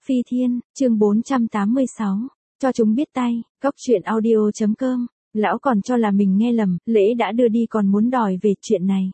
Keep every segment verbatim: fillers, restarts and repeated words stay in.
Phi Thiên, chương bốn trăm tám mươi sáu. Cho chúng biết tay, góc truyện audio.com. Lão còn cho là mình nghe lầm, lễ đã đưa đi còn muốn đòi về chuyện này.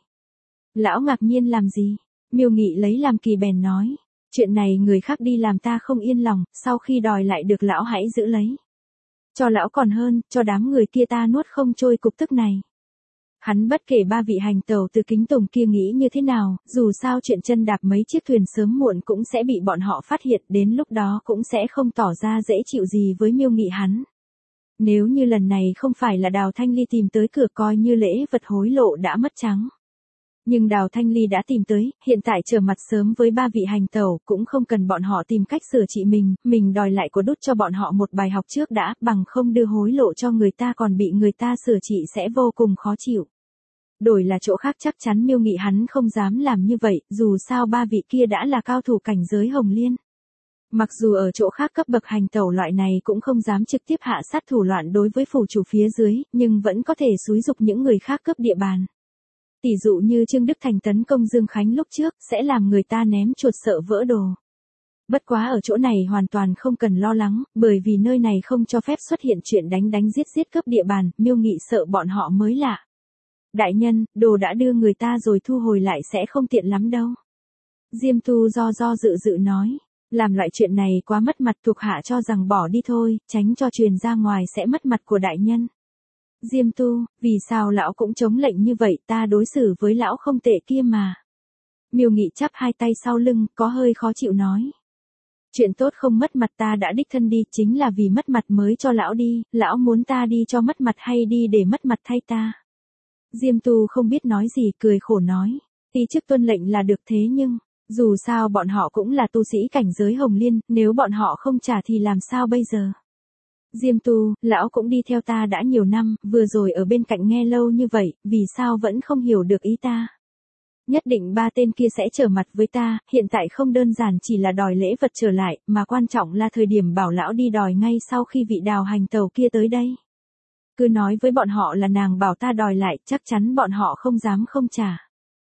Lão ngạc nhiên làm gì? Miêu Nghị lấy làm kỳ bèn nói. Chuyện này người khác đi làm ta không yên lòng, sau khi đòi lại được lão hãy giữ lấy. Cho lão còn hơn, cho đám người kia ta nuốt không trôi cục tức này. Hắn bất kể ba vị hành tẩu từ Kính Tùng kia nghĩ như thế nào, dù sao chuyện chân đạp mấy chiếc thuyền sớm muộn cũng sẽ bị bọn họ phát hiện, đến lúc đó cũng sẽ không tỏ ra dễ chịu gì với Miêu Nghị hắn. Nếu như lần này không phải là Đào Thanh Ly tìm tới cửa coi như lễ vật hối lộ đã mất trắng. Nhưng Đào Thanh Ly đã tìm tới, hiện tại trở mặt sớm với ba vị hành tẩu, cũng không cần bọn họ tìm cách sửa trị mình, mình đòi lại của đút cho bọn họ một bài học trước đã, bằng không đưa hối lộ cho người ta còn bị người ta sửa trị sẽ vô cùng khó chịu. Đổi là chỗ khác chắc chắn Miêu Nghị hắn không dám làm như vậy, dù sao ba vị kia đã là cao thủ cảnh giới Hồng Liên. Mặc dù ở chỗ khác cấp bậc hành tẩu loại này cũng không dám trực tiếp hạ sát thủ loạn đối với phủ chủ phía dưới, nhưng vẫn có thể xúi giục những người khác cướp địa bàn. Tỷ dụ như Trương Đức Thành tấn công Dương Khánh lúc trước, sẽ làm người ta ném chuột sợ vỡ đồ. Bất quá ở chỗ này hoàn toàn không cần lo lắng, bởi vì nơi này không cho phép xuất hiện chuyện đánh đánh giết giết cướp địa bàn, Miêu Nghị sợ bọn họ mới lạ. Đại nhân, đồ đã đưa người ta rồi thu hồi lại sẽ không tiện lắm đâu. Diêm Tu do do dự dự nói, làm loại chuyện này quá mất mặt, thuộc hạ cho rằng bỏ đi thôi, tránh cho truyền ra ngoài sẽ mất mặt của đại nhân. Diêm Tu, vì sao lão cũng chống lệnh như vậy, ta đối xử với lão không tệ kia mà. Miêu Nghị chắp hai tay sau lưng, có hơi khó chịu nói. Chuyện tốt không mất mặt ta đã đích thân đi, chính là vì mất mặt mới cho lão đi, lão muốn ta đi cho mất mặt hay đi để mất mặt thay ta. Diêm Tu không biết nói gì, cười khổ nói. Tí chức tuân lệnh là được thế nhưng, dù sao bọn họ cũng là tu sĩ cảnh giới Hồng Liên, nếu bọn họ không trả thì làm sao bây giờ? Diêm Tu, lão cũng đi theo ta đã nhiều năm, vừa rồi ở bên cạnh nghe lâu như vậy, vì sao vẫn không hiểu được ý ta? Nhất định ba tên kia sẽ trở mặt với ta, hiện tại không đơn giản chỉ là đòi lễ vật trở lại, mà quan trọng là thời điểm bảo lão đi đòi ngay sau khi vị Đào hành tàu kia tới đây. Cứ nói với bọn họ là nàng bảo ta đòi lại, chắc chắn bọn họ không dám không trả.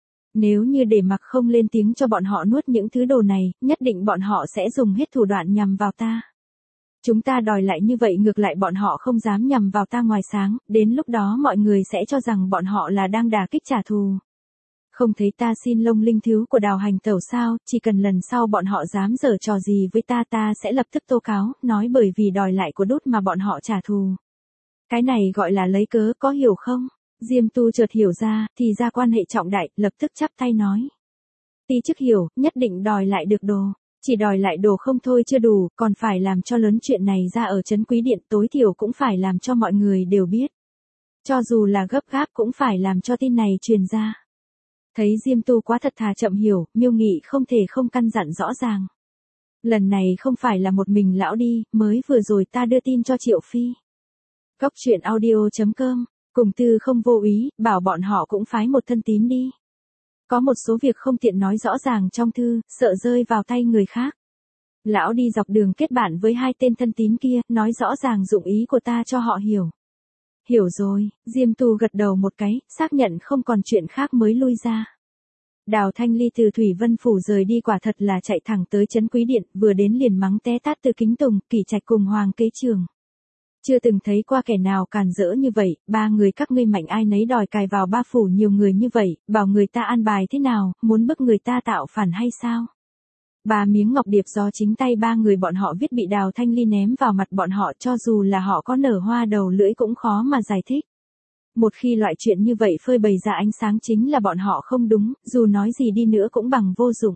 Nếu như để mặc không lên tiếng cho bọn họ nuốt những thứ đồ này, nhất định bọn họ sẽ dùng hết thủ đoạn nhằm vào ta. Chúng ta đòi lại như vậy ngược lại bọn họ không dám nhằm vào ta ngoài sáng, đến lúc đó mọi người sẽ cho rằng bọn họ là đang đả kích trả thù. Không thấy ta xin lông linh thiếu của Đào hành tẩu sao, chỉ cần lần sau bọn họ dám giở trò gì với ta ta sẽ lập tức tố cáo, nói bởi vì đòi lại của đốt mà bọn họ trả thù. Cái này gọi là lấy cớ, có hiểu không? Diêm Tu chợt hiểu ra, thì ra quan hệ trọng đại, lập tức chắp tay nói. Tí chức hiểu, nhất định đòi lại được đồ. Chỉ đòi lại đồ không thôi chưa đủ, còn phải làm cho lớn chuyện này ra ở Trấn Quý Điện, tối thiểu cũng phải làm cho mọi người đều biết. Cho dù là gấp gáp cũng phải làm cho tin này truyền ra. Thấy Diêm Tu quá thật thà chậm hiểu, Miêu Nghị không thể không căn dặn rõ ràng. Lần này không phải là một mình lão đi, mới vừa rồi ta đưa tin cho Triệu Phi. Góc truyện audio.com, cùng Tư không vô ý, bảo bọn họ cũng phái một thân tín đi. Có một số việc không tiện nói rõ ràng trong thư, sợ rơi vào tay người khác. Lão đi dọc đường kết bạn với hai tên thân tín kia, nói rõ ràng dụng ý của ta cho họ hiểu. Hiểu rồi, Diêm Tu gật đầu một cái, xác nhận không còn chuyện khác mới lui ra. Đào Thanh Ly từ Thủy Vân Phủ rời đi quả thật là chạy thẳng tới Trấn Quý Điện, vừa đến liền mắng té tát từ Kính Tùng, Kỷ Trạch cùng Hoàng Kế Trường. Chưa từng thấy qua kẻ nào càn rỡ như vậy, ba người các ngươi mạnh ai nấy đòi cài vào ba phủ nhiều người như vậy, bảo người ta an bài thế nào, muốn bức người ta tạo phản hay sao? Ba miếng ngọc điệp do chính tay ba người bọn họ viết bị Đào Thanh Ly ném vào mặt bọn họ, cho dù là họ có nở hoa đầu lưỡi cũng khó mà giải thích. Một khi loại chuyện như vậy phơi bày ra ánh sáng chính là bọn họ không đúng, dù nói gì đi nữa cũng bằng vô dụng.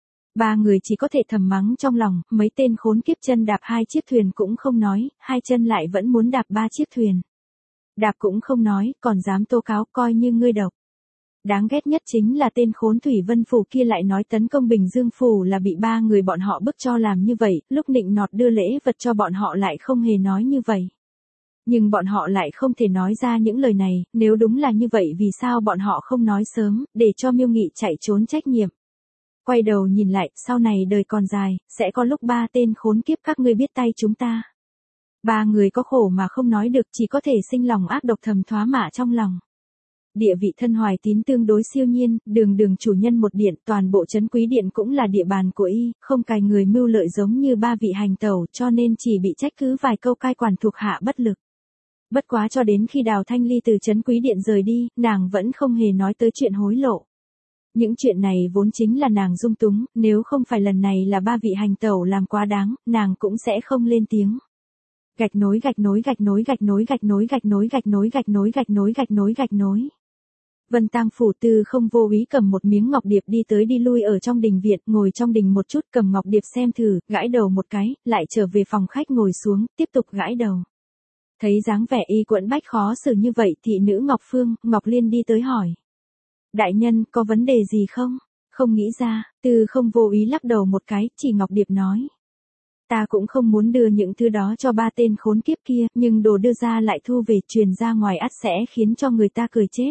Ba người chỉ có thể thầm mắng trong lòng, mấy tên khốn kiếp chân đạp hai chiếc thuyền cũng không nói, hai chân lại vẫn muốn đạp ba chiếc thuyền. Đạp cũng không nói, còn dám tố cáo, coi như ngươi độc. Đáng ghét nhất chính là tên khốn Thủy Vân Phủ kia lại nói tấn công Bình Dương Phủ là bị ba người bọn họ bức cho làm như vậy, lúc nịnh nọt đưa lễ vật cho bọn họ lại không hề nói như vậy. Nhưng bọn họ lại không thể nói ra những lời này, nếu đúng là như vậy vì sao bọn họ không nói sớm, để cho Miêu Nghị chạy trốn trách nhiệm. Quay đầu nhìn lại, sau này đời còn dài, sẽ có lúc ba tên khốn kiếp các ngươi biết tay chúng ta. Ba người có khổ mà không nói được, chỉ có thể sinh lòng ác độc thầm thoá mạ trong lòng. địa vị thân Hoài Tín tương đối siêu nhiên, đường đường chủ nhân một điện, toàn bộ trấn Quý Điện cũng là địa bàn của y, không cài người mưu lợi giống như ba vị hành tẩu, cho nên chỉ bị trách cứ vài câu cai quản thuộc hạ bất lực. Bất quá cho đến khi Đào Thanh Ly từ trấn Quý Điện rời đi, nàng vẫn không hề nói tới chuyện hối lộ. Những chuyện này vốn chính là nàng dung túng, nếu không phải lần này là ba vị hành tẩu làm quá đáng, nàng cũng sẽ không lên tiếng. Gạch nối gạch nối gạch nối gạch nối gạch nối gạch nối gạch nối gạch nối gạch nối gạch nối gạch nối. Vân Tang phủ Tư Không vô ý cầm một miếng ngọc điệp đi tới đi lui ở trong đình viện, ngồi trong đình một chút cầm ngọc điệp xem thử, gãi đầu một cái, lại trở về phòng khách ngồi xuống, tiếp tục gãi đầu. Thấy dáng vẻ y quẫn bách khó xử như vậy, thị nữ Ngọc Phương, Ngọc Liên đi tới hỏi. Đại nhân, có vấn đề gì không? Không nghĩ ra, Tư Không vô ý lắc đầu một cái, chỉ Ngọc Điệp nói. Ta cũng không muốn đưa những thứ đó cho ba tên khốn kiếp kia, nhưng đồ đưa ra lại thu về truyền ra ngoài ắt sẽ khiến cho người ta cười chết.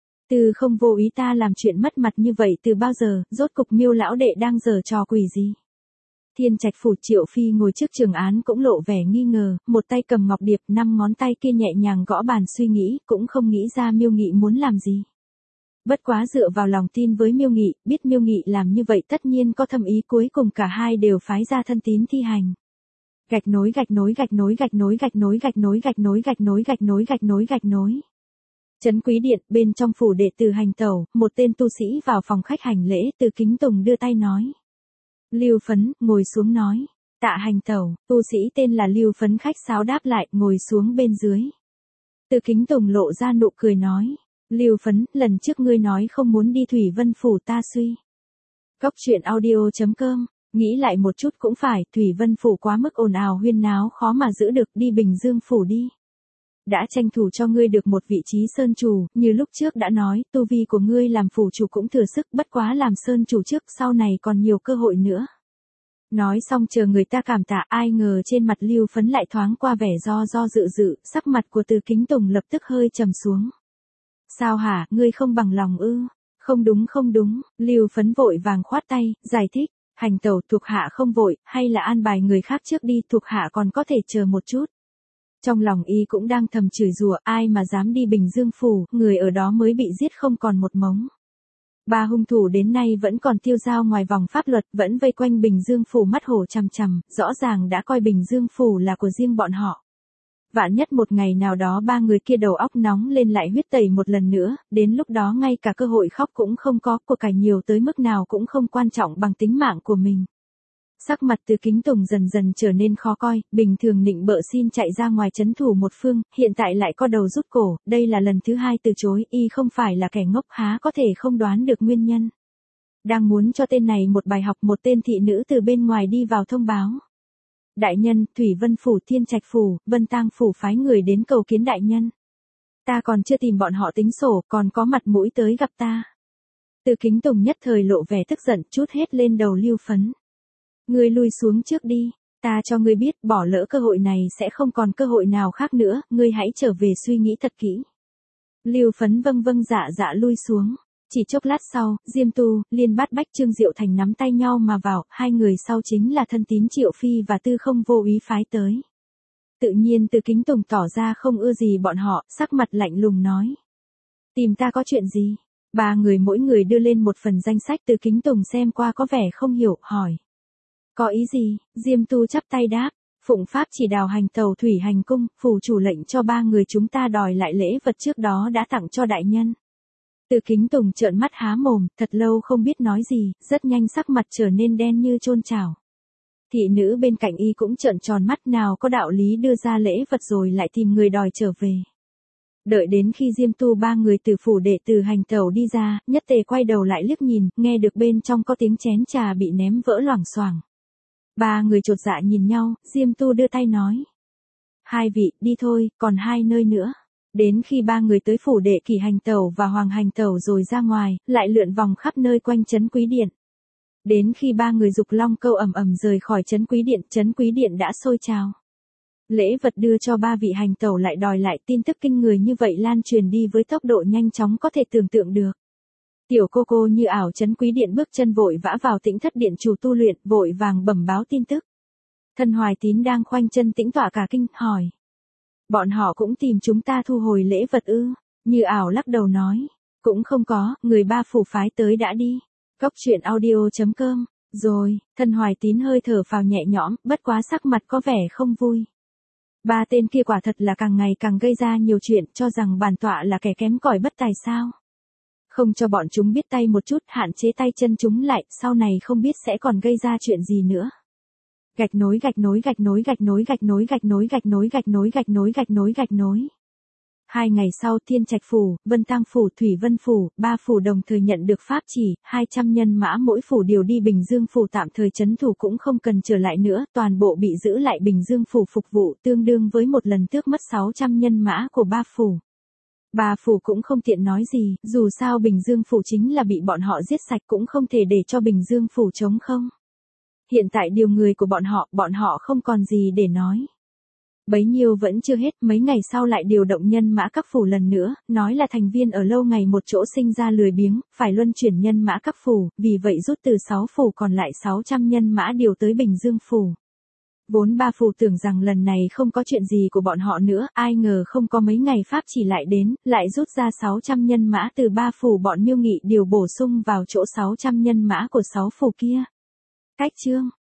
Tư Không vô ý ta làm chuyện mất mặt như vậy từ bao giờ, rốt cục Miêu lão đệ đang giở trò quỷ gì? Thiên Trạch phủ Triệu Phi ngồi trước trường án cũng lộ vẻ nghi ngờ, một tay cầm ngọc điệp, năm ngón tay kia nhẹ nhàng gõ bàn suy nghĩ, cũng không nghĩ ra Miêu Nghị muốn làm gì. Bất quá dựa vào lòng tin với Miêu Nghị, biết Miêu Nghị làm như vậy tất nhiên có thâm ý, cuối cùng cả hai đều phái ra thân tín thi hành. Gạch nối gạch nối gạch nối gạch nối gạch nối gạch nối gạch nối gạch nối gạch nối gạch nối gạch nối. Trấn Quý Điện, bên trong phủ đệ tử hành tẩu, một tên tu sĩ vào phòng khách hành lễ, Từ Kính Tùng đưa tay nói. Lưu Phấn, ngồi xuống nói. Tạ hành tẩu, tu sĩ tên là Lưu Phấn khách sáo đáp lại, ngồi xuống bên dưới. Từ Kính Tùng lộ ra nụ cười nói. Lưu Phấn, lần trước ngươi nói không muốn đi Thủy Vân phủ ta suy. Góc truyện audio chấm com, nghĩ lại một chút cũng phải, Thủy Vân phủ quá mức ồn ào huyên náo khó mà giữ được, đi Bình Dương phủ đi. Đã tranh thủ cho ngươi được một vị trí sơn chủ, như lúc trước đã nói, tu vi của ngươi làm phủ chủ cũng thừa sức, bất quá làm sơn chủ trước, sau này còn nhiều cơ hội nữa. Nói xong chờ người ta cảm tạ, ai ngờ trên mặt Lưu Phấn lại thoáng qua vẻ do do dự dự, sắc mặt của Từ Kính Tùng lập tức hơi trầm xuống. Sao hả, ngươi không bằng lòng ư? Không đúng không đúng, Lưu Phấn vội vàng khoát tay, giải thích, hành tẩu thuộc hạ không vội, hay là an bài người khác trước đi, thuộc hạ còn có thể chờ một chút. Trong lòng y cũng đang thầm chửi rủa, ai mà dám đi Bình Dương phủ, người ở đó mới bị giết không còn một mống. Ba hung thủ đến nay vẫn còn tiêu dao ngoài vòng pháp luật, vẫn vây quanh Bình Dương phủ mắt hổ chằm chằm, rõ ràng đã coi Bình Dương phủ là của riêng bọn họ. Vạn nhất một ngày nào đó ba người kia đầu óc nóng lên lại huyết tẩy một lần nữa, đến lúc đó ngay cả cơ hội khóc cũng không có, của cải nhiều tới mức nào cũng không quan trọng bằng tính mạng của mình. Sắc mặt Từ Kính Tùng dần dần trở nên khó coi, bình thường nịnh bợ xin chạy ra ngoài trấn thủ một phương, hiện tại lại co đầu rút cổ, đây là lần thứ hai từ chối, y không phải là kẻ ngốc há có thể không đoán được nguyên nhân. Đang muốn cho tên này một bài học, một tên thị nữ từ bên ngoài đi vào thông báo. Đại nhân, Thủy Vân phủ, Thiên Trạch phủ, Vân Tang phủ phái người đến cầu kiến đại nhân. Ta còn chưa tìm bọn họ tính sổ, còn có mặt mũi tới gặp ta. Từ Kính Tùng nhất thời lộ vẻ tức giận, trút hết lên đầu Lưu Phấn. Ngươi lui xuống trước đi, ta cho ngươi biết, bỏ lỡ cơ hội này sẽ không còn cơ hội nào khác nữa, ngươi hãy trở về suy nghĩ thật kỹ. Lưu Phấn vâng vâng dạ dạ lui xuống. Chỉ chốc lát sau, Diêm Tu, Liên Bát Bách, Trương Diệu Thành nắm tay nhau mà vào, hai người sau chính là thân tín Triệu Phi và Tư Không vô ý phái tới. Tự nhiên Từ Kính Tùng tỏ ra không ưa gì bọn họ, sắc mặt lạnh lùng nói. Tìm ta có chuyện gì? Ba người mỗi người đưa lên một phần danh sách, Từ Kính Tùng xem qua có vẻ không hiểu, hỏi. Có ý gì? Diêm Tu chắp tay đáp. Phụng pháp chỉ đào hành tàu thủy hành cung, phủ chủ lệnh cho ba người chúng ta đòi lại lễ vật trước đó đã tặng cho đại nhân. Từ Kính Tùng trợn mắt há mồm, thật lâu không biết nói gì, rất nhanh sắc mặt trở nên đen như chôn chảo. Thị nữ bên cạnh y cũng trợn tròn mắt, nào có đạo lý đưa ra lễ vật rồi lại tìm người đòi trở về. Đợi đến khi Diêm Tu ba người từ phủ đệ từ hành tẩu đi ra, nhất tề quay đầu lại liếc nhìn, nghe được bên trong có tiếng chén trà bị ném vỡ loảng xoảng. Ba người chột dạ nhìn nhau, Diêm Tu đưa tay nói. Hai vị, đi thôi, còn hai nơi nữa. Đến khi ba người tới phủ đệ Kỳ hành tẩu và Hoàng hành tẩu rồi ra ngoài, lại lượn vòng khắp nơi quanh trấn Quý Điện. Đến khi ba người dục long câu ầm ầm rời khỏi trấn Quý Điện, trấn Quý Điện đã sôi trào. Lễ vật đưa cho ba vị hành tẩu lại đòi lại, tin tức kinh người như vậy lan truyền đi với tốc độ nhanh chóng có thể tưởng tượng được. Tiểu cô cô như ảo trấn Quý Điện bước chân vội vã vào Tĩnh Thất điện chủ tu luyện, vội vàng bẩm báo tin tức. Thân Hoài Tín đang khoanh chân tĩnh tọa cả kinh, hỏi. Bọn họ cũng tìm chúng ta thu hồi lễ vật ư? Như ảo lắc đầu nói. Cũng không có, người ba phủ phái tới đã đi. Cốc truyện audio.com. Rồi, Thân Hoài Tín hơi thở phào nhẹ nhõm, bất quá sắc mặt có vẻ không vui. Ba tên kia quả thật là càng ngày càng gây ra nhiều chuyện, cho rằng bản tọa là kẻ kém cỏi bất tài sao. Không cho bọn chúng biết tay một chút, hạn chế tay chân chúng lại, sau này không biết sẽ còn gây ra chuyện gì nữa. Gạch nối gạch nối gạch nối gạch nối gạch nối gạch nối gạch nối gạch nối gạch nối gạch nối gạch nối. Hai ngày sau Thiên Trạch Phủ, Vân Tam Phủ, Thủy Vân Phủ, ba phủ đồng thời nhận được pháp chỉ, hai trăm nhân mã mỗi phủ điều đi Bình Dương Phủ tạm thời trấn thủ cũng không cần trở lại nữa, toàn bộ bị giữ lại Bình Dương Phủ phục vụ tương đương với một lần tước mất sáu trăm nhân mã của ba phủ. Ba phủ cũng không tiện nói gì, dù sao Bình Dương Phủ chính là bị bọn họ giết sạch cũng không thể để cho Bình Dương Phủ trống không. Hiện tại điều người của bọn họ, bọn họ không còn gì để nói. Bấy nhiêu vẫn chưa hết, mấy ngày sau lại điều động nhân mã các phủ lần nữa, nói là thành viên ở lâu ngày một chỗ sinh ra lười biếng, phải luân chuyển nhân mã các phủ, vì vậy rút từ sáu phủ còn lại sáu trăm nhân mã điều tới Bình Dương Phủ. Vốn ba phủ tưởng rằng lần này không có chuyện gì của bọn họ nữa, ai ngờ không có mấy ngày pháp chỉ lại đến, lại rút ra sáu trăm nhân mã từ ba phủ bọn Miêu Nghị điều bổ sung vào chỗ sáu trăm nhân mã của sáu phủ kia. Cách chương